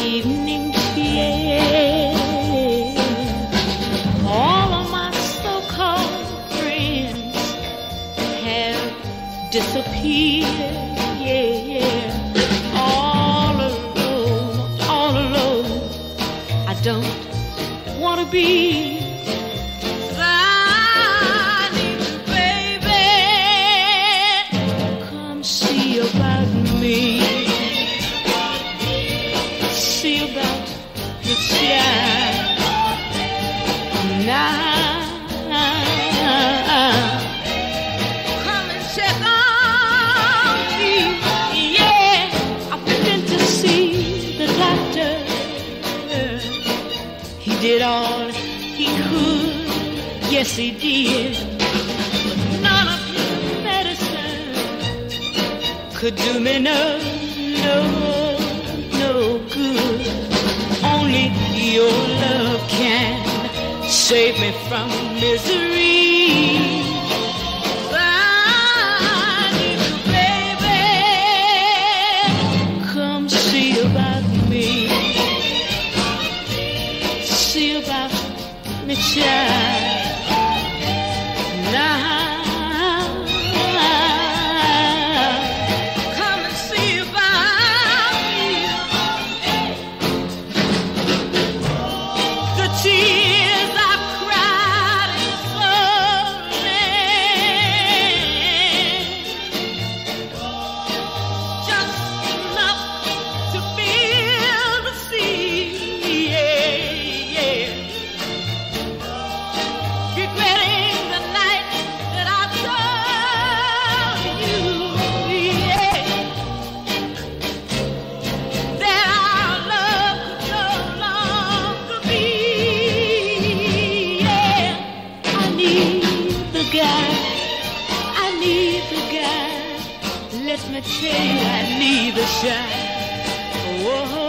evening chair. All of my so-called friends have disappeared. Yeah, all alone. I don't want to be. I need you, baby. Come see about me. See about the child. Now, come and check on me. Yeah, I've been to see the doctor. He did all he could. Yes, he did. But none of his medicine could do me no good. Only your love can save me from misery. I need you, baby. Come see about me. See about me, child. Now, come and see about me. The tears I cried in slowly, just enough to feel the sea. Yeah. Regretting the night that I told you, yeah, that our love could no longer be. Yeah, I need the guy. Let me tell you, I need the shine. Whoa.